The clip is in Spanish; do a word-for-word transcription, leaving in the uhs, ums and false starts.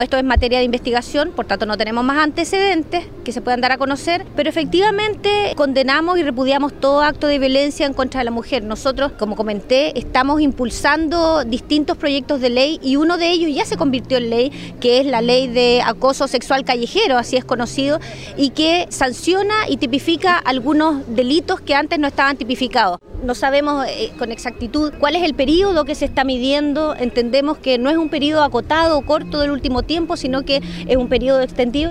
Esto es materia de investigación, por tanto no tenemos más antecedentes que se puedan dar a conocer, pero efectivamente condenamos y repudiamos todo acto de violencia en contra de la mujer. Nosotros, como comenté, estamos impulsando distintos proyectos de ley y uno de ellos ya se convirtió en ley, que es la ley de acoso sexual callejero, así es conocido, y que sanciona y tipifica algunos delitos que antes no estaban tipificados. No sabemos eh, con exactitud cuál es el periodo que se está midiendo, entendemos que no es un periodo acotado o corto del último tiempo, sino que es un periodo extendido.